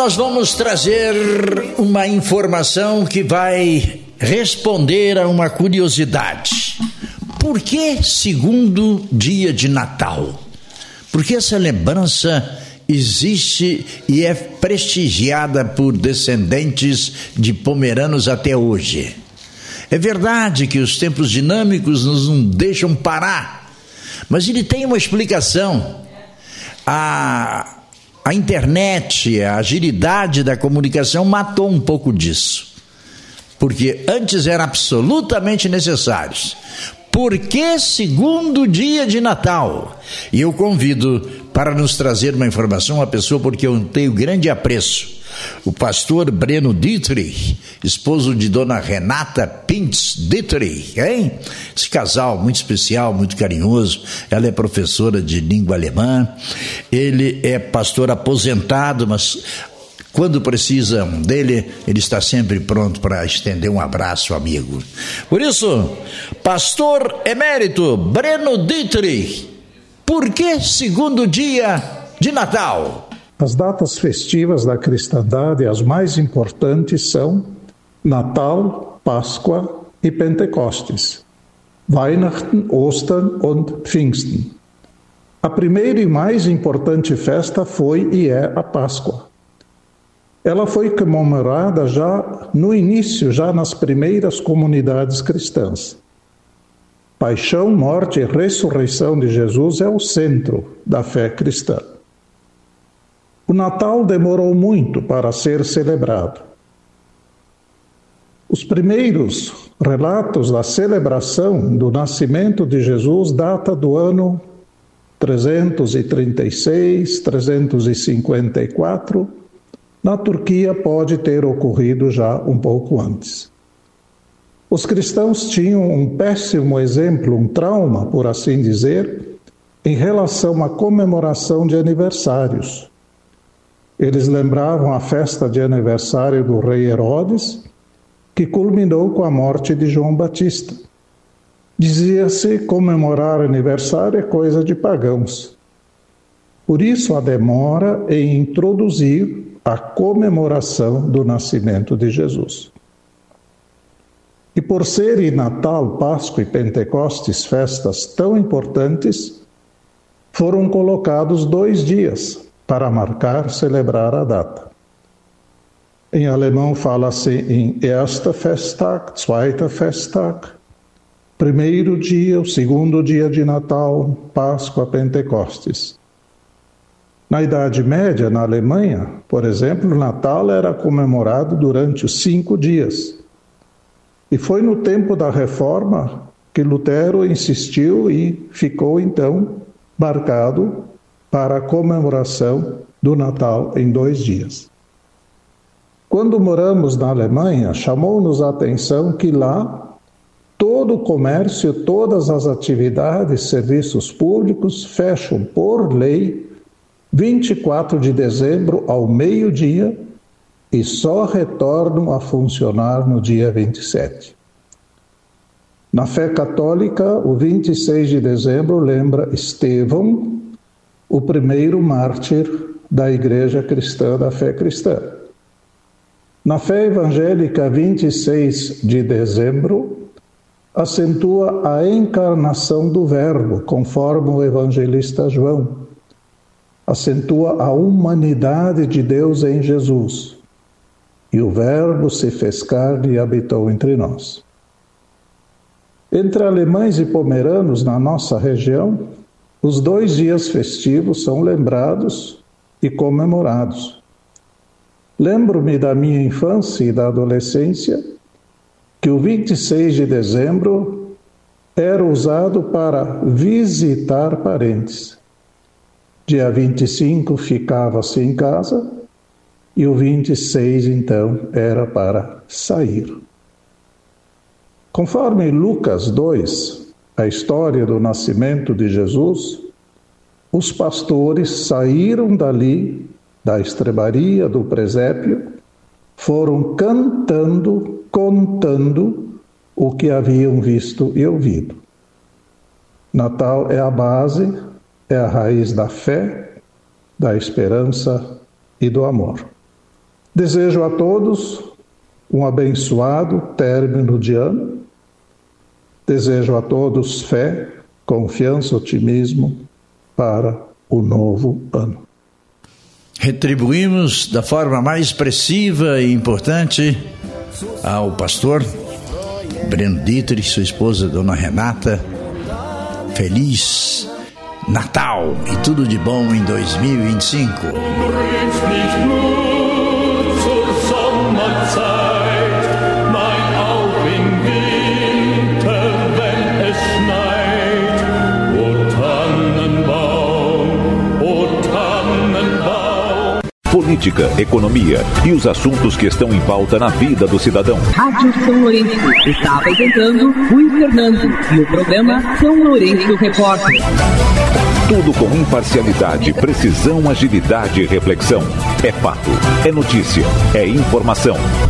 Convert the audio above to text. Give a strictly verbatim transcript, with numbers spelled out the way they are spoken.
nós vamos trazer uma informação que vai responder a uma curiosidade. Por que segundo dia de Natal? Porque essa lembrança existe e é prestigiada por descendentes de pomeranos até hoje. É verdade que os tempos dinâmicos nos não deixam parar, mas ele tem uma explicação. A, a internet, a agilidade da comunicação matou um pouco disso, porque antes era absolutamente necessário. Por que segundo dia de Natal? E eu convido para nos trazer uma informação, uma pessoa porque eu tenho grande apreço, o pastor Breno Dietrich, esposo de dona Renata Pintz Dietrich, hein? Esse casal muito especial, muito carinhoso. Ela é professora de língua alemã, ele é pastor aposentado, mas quando precisam dele, ele está sempre pronto para estender um abraço, amigo. Por isso, pastor emérito Breno Dietrich, por que segundo dia de Natal? As datas festivas da cristandade, as mais importantes são Natal, Páscoa e Pentecostes. Weihnachten, Ostern und Pfingsten. A primeira e mais importante festa foi e é a Páscoa. Ela foi comemorada já no início, já nas primeiras comunidades cristãs. Paixão, morte e ressurreição de Jesus é o centro da fé cristã. O Natal demorou muito para ser celebrado. Os primeiros relatos da celebração do nascimento de Jesus data do ano trezentos e trinta e seis, trezentos e cinquenta e quatro. Na Turquia pode ter ocorrido já um pouco antes. Os cristãos tinham um péssimo exemplo, um trauma, por assim dizer, em relação à comemoração de aniversários. Eles lembravam a festa de aniversário do rei Herodes, que culminou com a morte de João Batista. Dizia-se comemorar aniversário é coisa de pagãos. Por isso a demora em introduzir a comemoração do nascimento de Jesus. E por serem Natal, Páscoa e Pentecostes festas tão importantes, foram colocados dois dias para marcar, celebrar a data. Em alemão fala-se em Erster Festtag, Zweiter Festtag, primeiro dia, o segundo dia de Natal, Páscoa, Pentecostes. Na Idade Média, na Alemanha, por exemplo, o Natal era comemorado durante os cinco dias. E foi no tempo da Reforma que Lutero insistiu e ficou então marcado para a comemoração do Natal em dois dias. Quando moramos na Alemanha, chamou-nos a atenção que lá todo o comércio, todas as atividades, serviços públicos fecham por lei vinte e quatro de dezembro ao meio-dia e só retornam a funcionar no dia vinte e sete. Na fé católica, o vinte e seis de dezembro lembra Estevão, o primeiro mártir da Igreja Cristã, da fé cristã. Na fé evangélica, vinte e seis de dezembro acentua a encarnação do Verbo, conforme o evangelista João. Acentua a humanidade de Deus em Jesus. E o Verbo se fez carne e habitou entre nós. Entre alemães e pomeranos na nossa região, os dois dias festivos são lembrados e comemorados. Lembro-me da minha infância e da adolescência que o vinte e seis de dezembro era usado para visitar parentes. Dia vinte e cinco ficava-se em casa e o vinte e seis, então, era para sair. Conforme Lucas dois, a história do nascimento de Jesus, os pastores saíram dali, da estrebaria, do presépio, foram cantando, contando o que haviam visto e ouvido. Natal é a base, é a raiz da fé, da esperança e do amor. Desejo a todos um abençoado término de ano. Desejo a todos fé, confiança, otimismo para o novo ano. Retribuímos da forma mais expressiva e importante ao pastor Breno Dietrich, sua esposa, Dona Renata. Feliz Natal e tudo de bom em dois mil e vinte e cinco. Política, economia e os assuntos que estão em pauta na vida do cidadão. Rádio São Lourenço está apresentando Rui Fernando e o programa São Lourenço Repórter. Tudo com imparcialidade, precisão, agilidade e reflexão. É fato, é notícia, é informação.